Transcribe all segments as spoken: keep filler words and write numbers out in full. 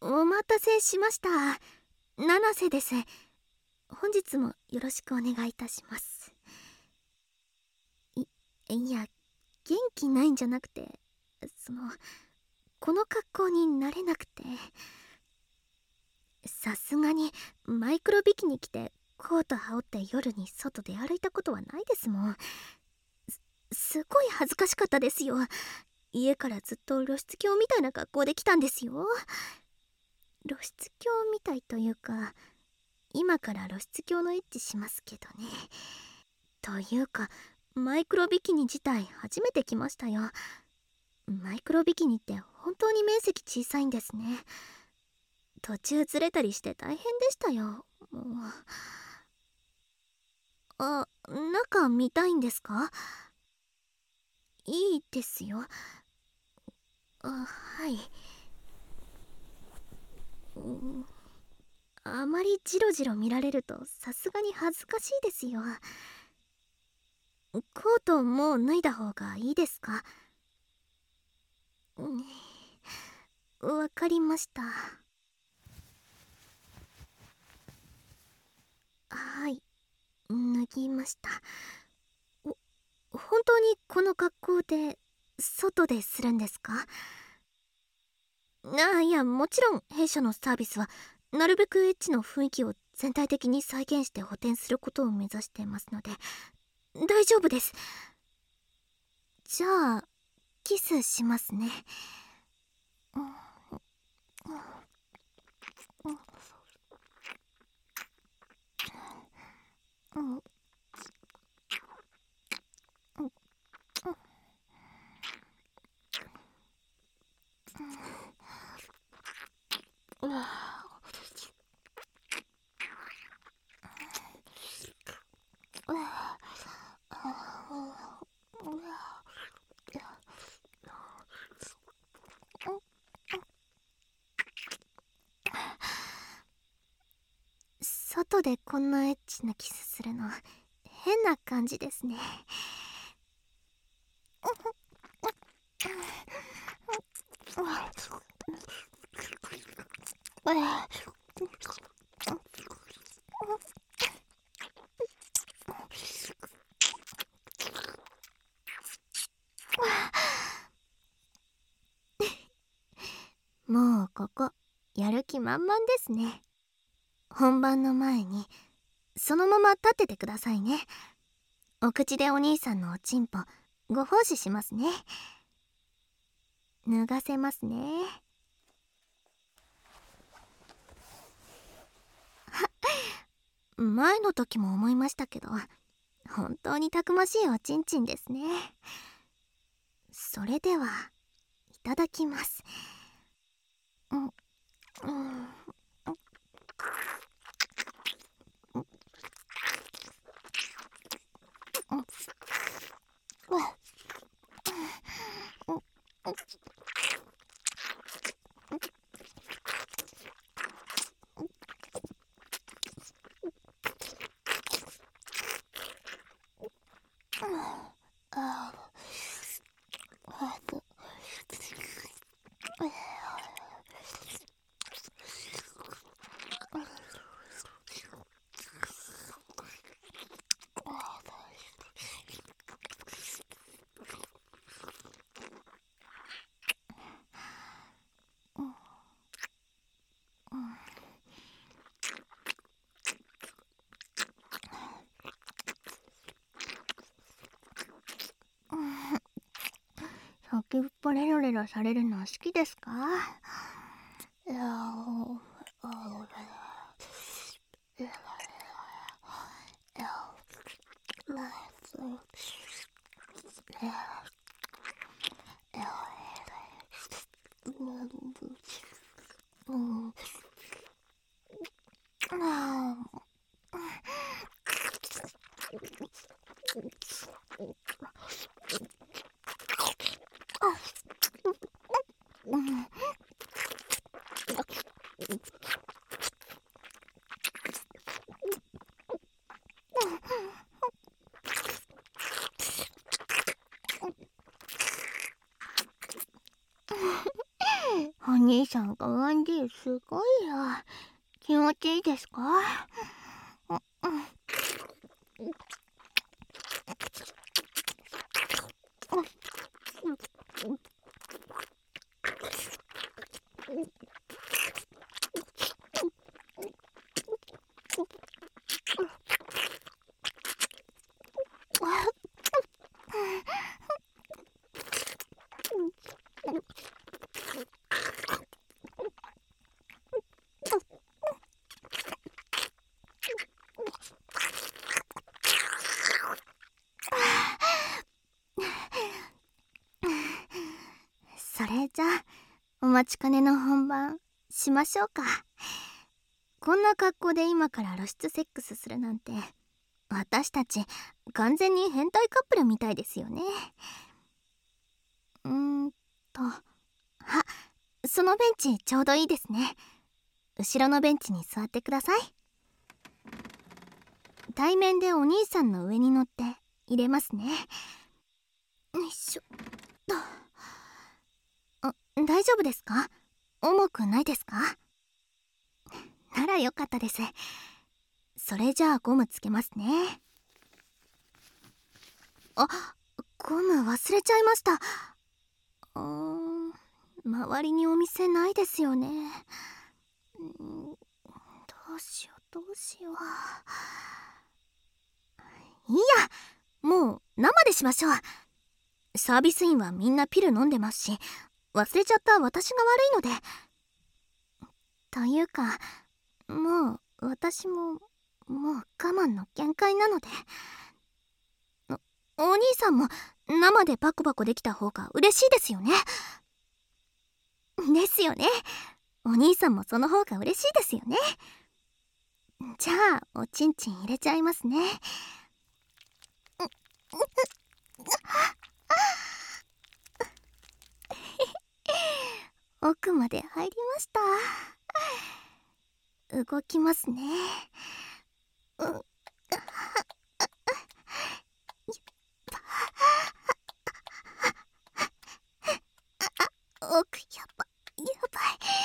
お待たせしました。七瀬です。本日もよろしくお願いいたします。いいや、元気ないんじゃなくて、そのこの格好になれなくて、さすがにマイクロビキニ着てコート羽織って夜に外で歩いたことはないですもん。すすごい恥ずかしかったですよ。家からずっと露出狂みたいな格好で来たんですよ。露出狂みたいというか、今から露出狂のエッチしますけどね。というか、マイクロビキニ自体初めて来ましたよ。マイクロビキニって本当に面積小さいんですね。途中ずれたりして大変でしたよ。もう。あ、中見たいんですか？いいですよ。あ、はい。うん、あまりジロジロ見られるとさすがに恥ずかしいですよ。コートもう脱いだ方がいいですか？うん、わかりました。はい、脱ぎました。お、本当にこの格好で外でするんですか？あ、いや、もちろん弊社のサービスはなるべくエッチの雰囲気を全体的に再現して補填することを目指してますので大丈夫です。じゃあキスしますね。うん、うん、うん、うん、うん、外でこんなエッチなキスするの変な感じですね。もうここやる気満々ですね。本番の前にそのまま立っててくださいね。お口でお兄さんのおちんぽご奉仕しますね。脱がせますね。前の時も思いましたけど、本当にたくましいおちんちんですね。それではいただきます。うん、うん、先っぽレロレロされるの好きですか？いやー、 兄さん我慢汁すごいよ。気持ちいいですか？うんうん。それじゃあお待ちかねの本番しましょうか。こんな格好で今から露出セックスするなんて、私たち完全に変態カップルみたいですよね。うーんとあ、そのベンチちょうどいいですね。後ろのベンチに座ってください。対面でお兄さんの上に乗って入れますね。よいしょっと。あ、大丈夫ですか？重くないですか？ならよかったです。それじゃあゴムつけますね。あ、ゴム忘れちゃいました。うーん、周りにお店ないですよね。うん、どうしようどうしよう。いいや、もう生でしましょう。サービス員はみんなピル飲んでますし、忘れちゃった私が悪いので。というか、もう私ももう我慢の限界なので。お、お兄さんも生でバコバコできた方が嬉しいですよね。ですよね。お兄さんもその方が嬉しいですよね。じゃあおちんちん入れちゃいますね。奥まで入りました。動きますね。うん、奥やばやば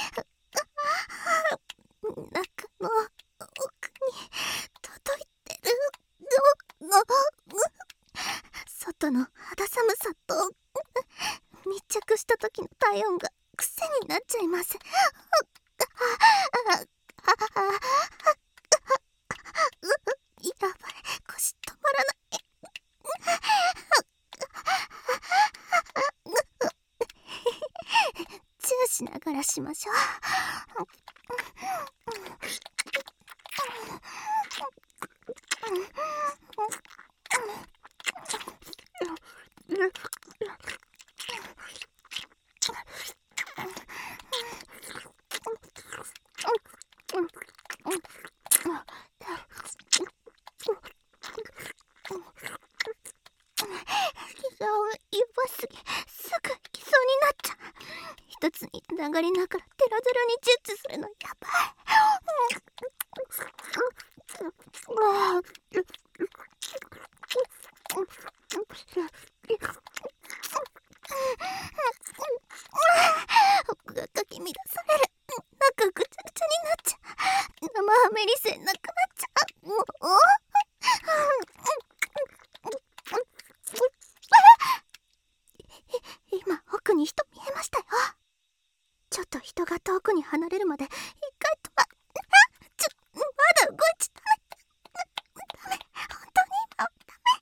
い。中の奥に届いてる。外の肌寒さと密着した時の体温が癖になっちゃいます。やばい、腰止まらない。チューしながらしましょう。やばすぎ、すぐ行きそうになっちゃう。一つに繋がりながらテラゼラにチュッチするのやばい。がかき乱される。中ぐちゃぐちゃになっちゃう。生アメリセンなくなっちゃう。もう今奥に人見えましたよ。ちょっと人が遠くに離れるまで一回止まっちょまだ動いちゃダメダメ、本当に今はダメ。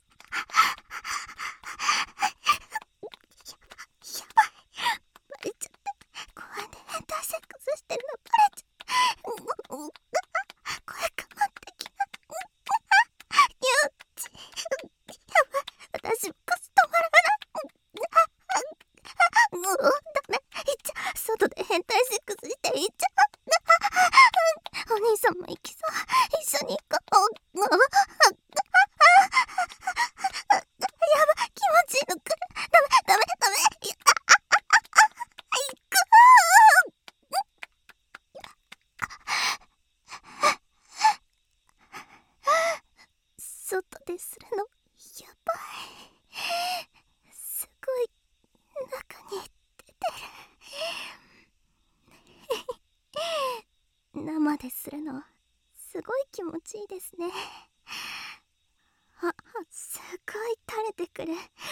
やばいやばい、バレちゃって。公園で変態セックスしてるのバレちゃう。声かまってきな。よっち、やばい、私こそ止まらない。もうダメ、いっちゃう。外で変態セックスしていっちゃう。お兄さんも行きそう。一緒に行こう。やばい、気持ちいいのくる。ダメダメダメ。いや、行く。外でするのやばい。すごい中に入ってる。 までするのすごい気持ちいいですね。あ、すごい垂れてくる。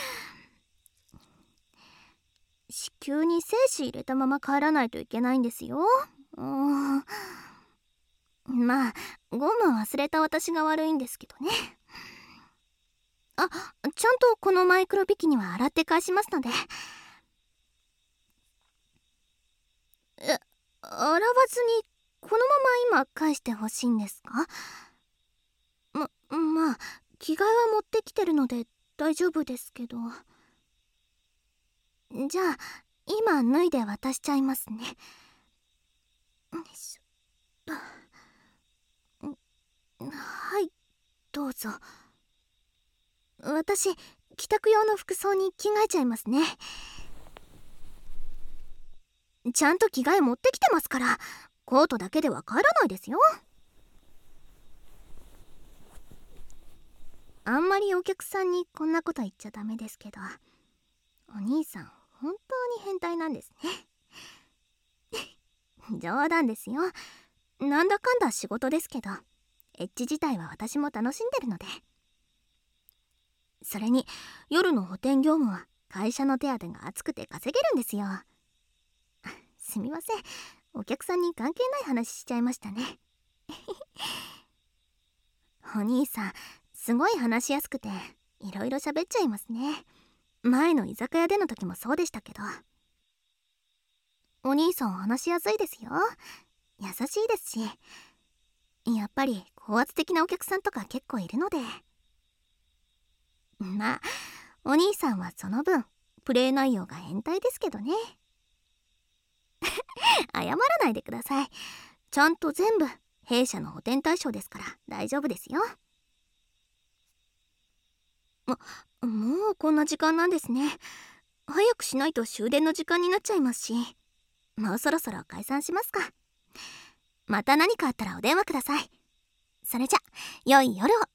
子宮に精子入れたまま帰らないといけないんですよ。うーん、まあゴム忘れた私が悪いんですけどね。あ、ちゃんとこのマイクロビキニは洗って返しますので。え、洗わずにこのまま今返してほしいんですか？ま、まあ着替えは持ってきてるので大丈夫ですけど。じゃあ今脱いで渡しちゃいますね。よいしょ。はい、どうぞ。私帰宅用の服装に着替えちゃいますね。ちゃんと着替え持ってきてますから、コートだけでは帰らないですよ。あんまりお客さんにこんなこと言っちゃダメですけど、お兄さん本当に変態なんですね。冗談ですよ。なんだかんだ仕事ですけど、エッチ自体は私も楽しんでるので。それに夜の補填業務は会社の手当が厚くて稼げるんですよ。すみません、お客さんに関係ない話しちゃいましたね。お兄さんすごい話しやすくていろいろ喋っちゃいますね。前の居酒屋での時もそうでしたけど。お兄さん話しやすいですよ。優しいですし、やっぱり高圧的なお客さんとか結構いるので。まあお兄さんはその分プレイ内容が変態ですけどね。謝らないでください。ちゃんと全部弊社の補填対象ですから大丈夫ですよ。ももうこんな時間なんですね。早くしないと終電の時間になっちゃいますし、もうそろそろ解散しますか。また何かあったらお電話ください。それじゃ良い夜を。